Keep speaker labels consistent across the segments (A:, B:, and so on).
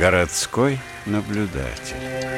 A: Городской наблюдатель.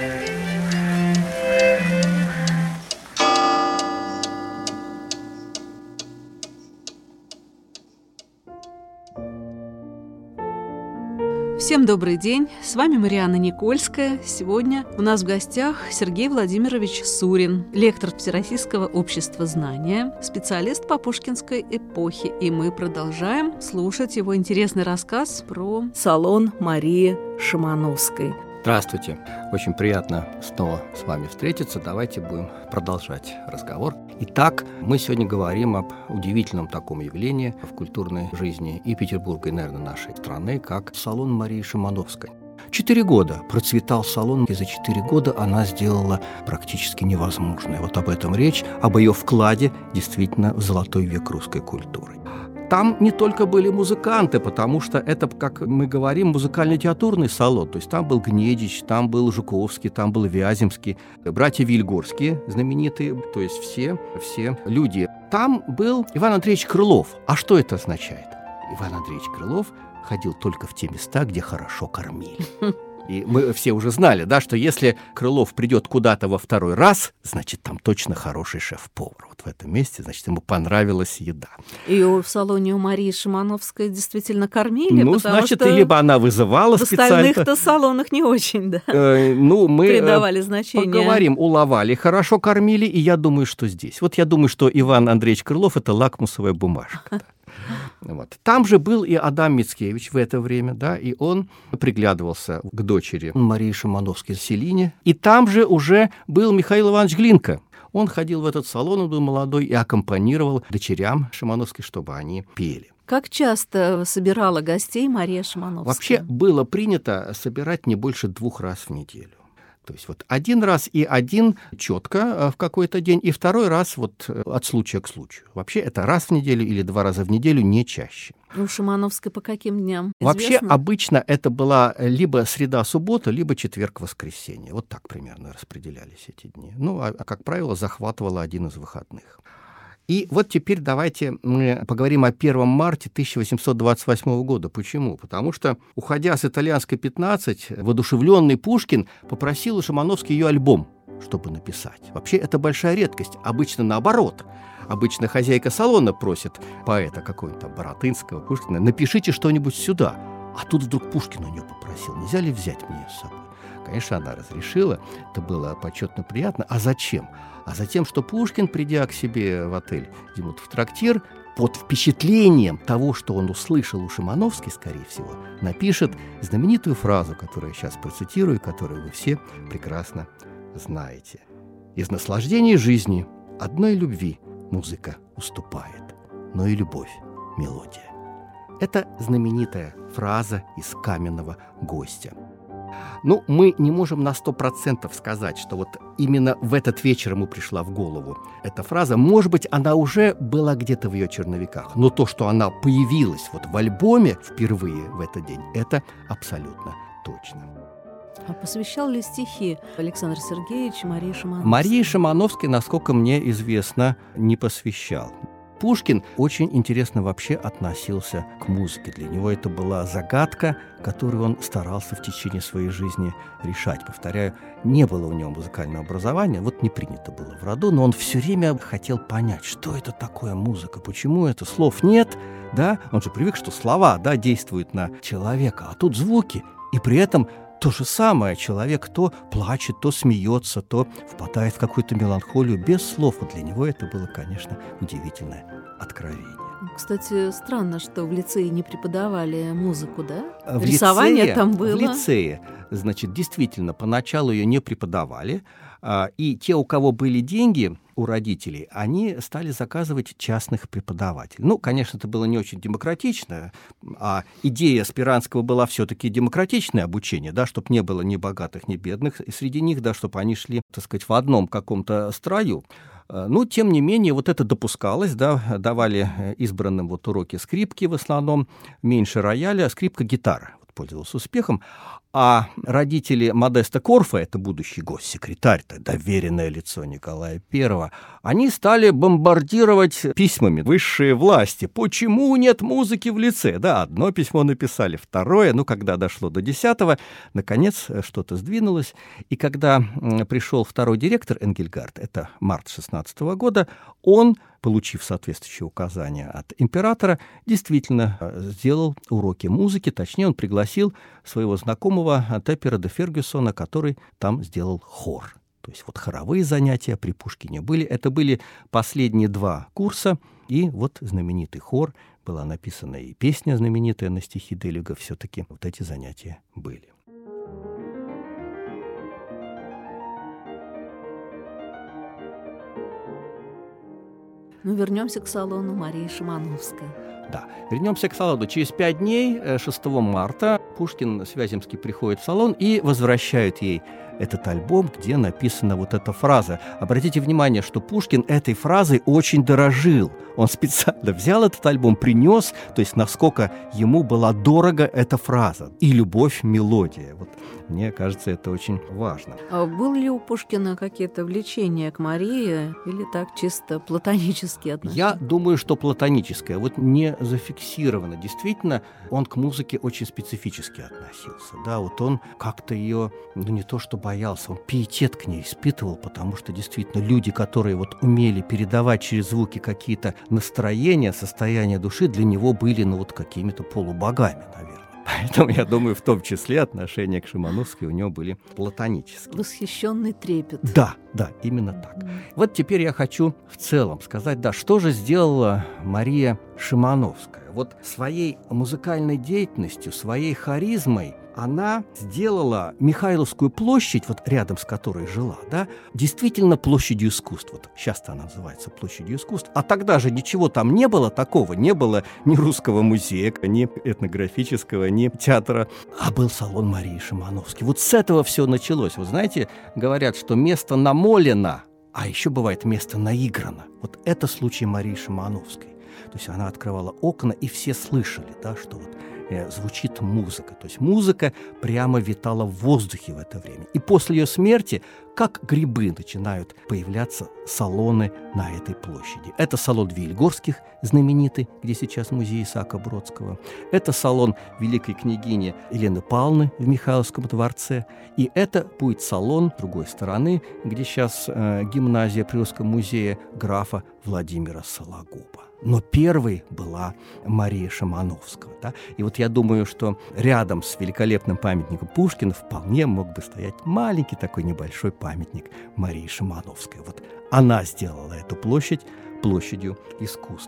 B: Всем добрый день, с вами Марианна Никольская. Сегодня у нас в гостях Сергей Владимирович Сурин, лектор Всероссийского общества знания, специалист по пушкинской эпохе. И мы продолжаем слушать его интересный рассказ про салон Марии Шимановской.
C: Здравствуйте, очень приятно снова с вами встретиться. Давайте будем продолжать разговор. Итак, мы сегодня говорим об удивительном таком явлении в культурной жизни и Петербурга, и, наверное, нашей страны, как салон Марии Шимановской. 4 года процветал салон, и за 4 года она сделала практически невозможное. Вот об этом речь, об ее вкладе действительно в золотой век русской культуры. Там не только были музыканты, потому что это, как мы говорим, музыкально-театрный салон. То есть там был Гнедич, там был Жуковский, там был Вяземский, братья Вильгорские знаменитые, то есть все люди. Там был Иван Андреевич Крылов. А что это означает? Иван Андреевич Крылов ходил только в те места, где хорошо кормили. И мы все уже знали, да, что если Крылов придет куда-то во второй раз, значит, там точно хороший шеф-повар. Вот в этом месте, значит, ему понравилась еда.
B: Ее в салоне у Марии Шимановской действительно кормили,
C: ну, значит, либо она вызывала специально.
B: В остальных-то салонах не очень, да,
C: мы
B: придавали значение.
C: Поговорим, уловали, хорошо кормили, и я думаю, что здесь. Вот я думаю, что Иван Андреевич Крылов – это лакмусовая бумажка. Вот. Там же был и Адам Мицкевич в это время, да, и он приглядывался к дочери Марии Шимановской Селине. И там же уже был Михаил Иванович Глинка. Он ходил в этот салон, он был молодой, и аккомпанировал дочерям Шимановской, чтобы они пели.
B: Как часто собирала гостей Мария Шимановская?
C: Вообще было принято собирать не больше 2 раз в неделю. То есть вот 1 раз и 1 четко в какой-то день, и 2 раз вот от случая к случаю. Вообще это раз в неделю или 2 раза в неделю, не чаще.
B: У Шимановской по каким дням?
C: Вообще
B: Известно?
C: обычно это была либо среда-суббота, либо четверг-воскресенье. Вот так примерно распределялись эти дни. Ну, а как правило, захватывала один из выходных. И вот теперь давайте мы поговорим о 1 марте 1828 года. Почему? Потому что, уходя с итальянской 15, воодушевленный Пушкин попросил у Шимановской ее альбом, чтобы написать. Вообще это большая редкость. Обычно наоборот. Обычно хозяйка салона просит поэта какого-то Баратынского, Пушкина: напишите что-нибудь сюда. А тут вдруг Пушкин у нее попросил: нельзя ли взять мне с собой? Конечно, она разрешила, это было почетно приятно. А зачем? А затем, что Пушкин, придя к себе в отель Демутов трактир, под впечатлением того, что он услышал у Шимановской, скорее всего, напишет знаменитую фразу, которую я сейчас процитирую, которую вы все прекрасно знаете. «Из наслаждений жизни одной любви музыка уступает, но и любовь – мелодия». Это знаменитая фраза из «Каменного гостя». Ну, мы не можем на 100% сказать, что вот именно в этот вечер ему пришла в голову эта фраза. Может быть, она уже была где-то в ее черновиках, но то, что она появилась вот в альбоме впервые в этот день, это абсолютно точно.
B: А посвящал ли стихи Александр Сергеевич Марии Шимановской?
C: Марии Шимановской, насколько мне известно, не посвящал. Пушкин очень интересно вообще относился к музыке. Для него это была загадка, которую он старался в течение своей жизни решать. Повторяю, не было у него музыкального образования, вот не принято было в роду, но он все время хотел понять, что это такое музыка, почему это, слов нет, да? Он же привык, что слова, да, действуют на человека, а тут звуки, и при этом то же самое. Человек то плачет, то смеется, то впадает в какую-то меланхолию без слов. Вот для него это было, конечно, удивительное откровение.
B: Кстати, странно, что в лицее не преподавали музыку, да?
C: В
B: Рисование
C: лицее,
B: там было.
C: В лицее, значит, действительно, поначалу ее не преподавали, и те, у кого были деньги у родителей, они стали заказывать частных преподавателей. Ну, конечно, это было не очень демократично, а идея Спиранского была все-таки демократичное обучение, да, чтобы не было ни богатых, ни бедных среди них, да, чтобы они шли, так сказать, в одном каком-то строю. Но, тем не менее, вот это допускалось, да, давали избранным вот уроки скрипки в основном, меньше рояля, скрипка-гитара. пользовался успехом. А родители Модеста Корфа, это будущий госсекретарь, доверенное лицо Николая I, они стали бомбардировать письмами высшие власти. Почему нет музыки в лице? Да, одно письмо написали, второе, когда дошло до 10-го, наконец что-то сдвинулось. И когда пришел второй директор Энгельгард, это март 16 года, он, получив соответствующие указания от императора, действительно сделал уроки музыки, точнее, он пригласил своего знакомого Теппера де Фергюсона, который там сделал хор. То есть хоровые занятия при Пушкине были. Это были последние 2 курса, и знаменитый хор, была написана и песня знаменитая на стихи Деллига, все-таки эти занятия были.
B: Вернемся к салону Марии Шимановской.
C: Да, вернемся к салону. Через 5 дней, 6 марта, Пушкин с Вяземский приходит в салон и возвращают ей этот альбом, где написана эта фраза. Обратите внимание, что Пушкин этой фразой очень дорожил. Он специально взял этот альбом, принес, то есть насколько ему была дорога эта фраза. И любовь, мелодия. Мне кажется, это очень важно.
B: А был ли у Пушкина какие-то влечения к Марии или так чисто платонические отношения?
C: Я думаю, что платоническое. Не зафиксировано. Действительно, он к музыке очень специфически относился. Да, он как-то ее, не то что боялся, он пиетет к ней испытывал, потому что действительно люди, которые умели передавать через звуки какие-то настроения, состояния души, для него были какими-то полубогами, наверное. Поэтому, я думаю, в том числе отношения к Шимановской у него были платонические.
B: Восхищенный трепет.
C: Да, именно так. Теперь я хочу в целом сказать, что же сделала Мария Шимановская. Своей музыкальной деятельностью, своей харизмой она сделала Михайловскую площадь, рядом с которой жила, действительно площадью искусств. Сейчас-то она называется площадью искусств. А тогда же ничего там не было такого. Не было ни русского музея, ни этнографического, ни театра. А был салон Марии Шимановской. С этого все началось. Вы знаете, говорят, что место намолено, а еще бывает место наиграно. Это случай Марии Шимановской. То есть она открывала окна, и все слышали, что звучит музыка. То есть музыка прямо витала в воздухе в это время. И после ее смерти, как грибы, начинают появляться салоны на этой площади. Это салон Вильгорских, знаменитый, где сейчас музей Исаака Бродского. Это салон великой княгини Елены Павловны в Михайловском дворце. И это будет салон с другой стороны, где сейчас гимназия при Русском музее графа Владимира Сологуба. Но первой была Мария Шимановского. И я думаю, что рядом с великолепным памятником Пушкина вполне мог бы стоять маленький такой небольшой памятник Марии Шимановской. Она сделала эту площадь площадью искусств.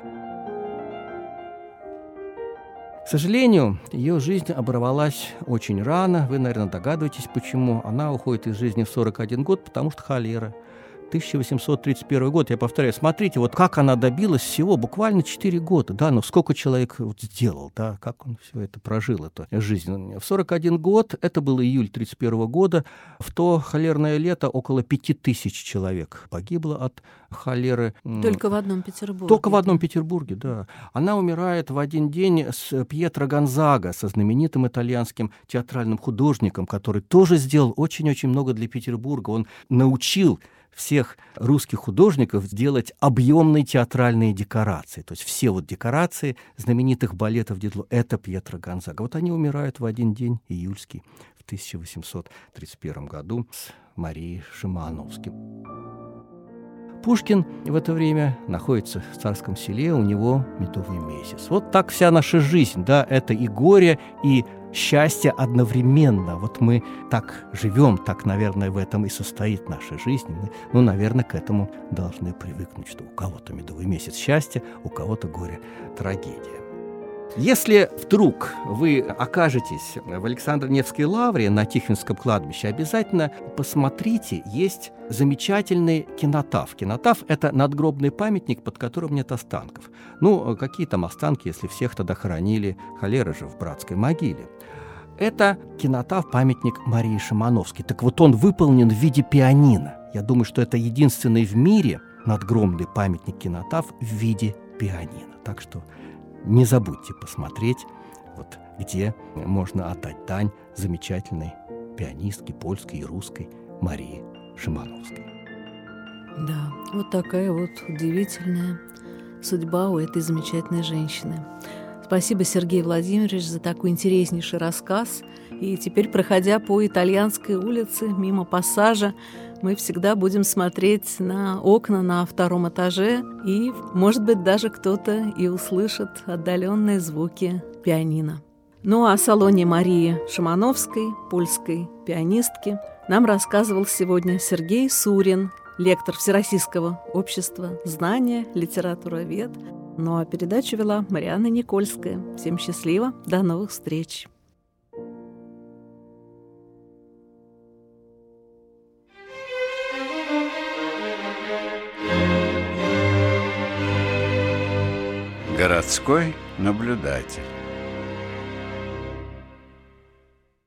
C: К сожалению, ее жизнь оборвалась очень рано. Вы, наверное, догадываетесь, почему. Она уходит из жизни в 41 год, потому что холера. 1831 год, я повторяю, смотрите, как она добилась всего, буквально 4 года, сколько человек сделал, как он все это прожил, эту жизнь. В 41 год, это был июль 31 года, в то холерное лето около 5000 человек погибло от холеры.
B: Только в одном Петербурге.
C: Только в одном Петербурге, да. Она умирает в один день с Пьетро Гонзага, со знаменитым итальянским театральным художником, который тоже сделал очень-очень много для Петербурга. Он научил всех русских художников делать объемные театральные декорации. То есть все декорации знаменитых балетов Дидло — это Пьетро Гонзага. Они умирают в один день, июльский, в 1831 году, с Марией Шимановской. Пушкин в это время находится в Царском Селе, у него медовый месяц. Так вся наша жизнь, это и горе, и счастье одновременно. Мы так живем, так, наверное, в этом и состоит наша жизнь. Мы, наверное, к этому должны привыкнуть, что у кого-то медовый месяц счастья, у кого-то горе трагедия. Если вдруг вы окажетесь в Александро-Невской лавре на Тихвинском кладбище, обязательно посмотрите, есть замечательный кинотаф. Кинотаф — это надгробный памятник, под которым нет останков. Какие там останки, если всех тогда хоронили, холера же в братской могиле. Это кинотаф, памятник Марии Шимановской. Он выполнен в виде пианино. Я думаю, что это единственный в мире надгробный памятник кинотаф в виде пианино. Так что не забудьте посмотреть где можно отдать дань замечательной пианистке польской и русской Марии Шимановской.
B: Да, вот такая вот удивительная судьба у этой замечательной женщины. Спасибо, Сергей Владимирович, за такой интереснейший рассказ. И теперь, проходя по Итальянской улице, мимо пассажа, мы всегда будем смотреть на окна на втором этаже, и, может быть, даже кто-то и услышит отдаленные звуки пианино. Ну а о салоне Марии Шимановской, польской пианистки, нам рассказывал сегодня Сергей Сурин, лектор Всероссийского общества знания, литературовед. Ну а передачу вела Марианна Никольская. Всем счастливо, до новых встреч.
A: Городской наблюдатель.